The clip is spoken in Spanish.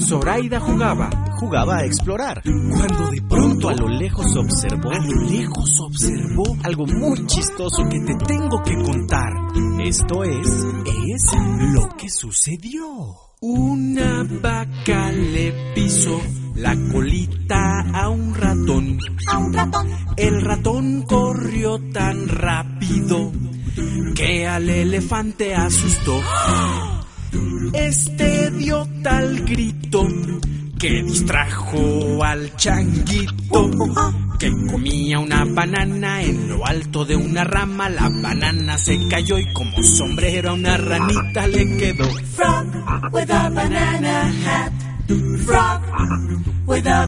Zoraida jugaba a explorar, cuando de pronto a lo lejos observó algo muy chistoso que te tengo que contar. Esto es lo que sucedió. Una vaca le pisó la colita a un ratón. El ratón corrió tan rápido que al elefante asustó. Este dio tal grito que distrajo al changuito, que comía una banana en lo alto de una rama. La banana se cayó y como sombrero a una ranita le quedó. Frog with a banana hat. Frog with a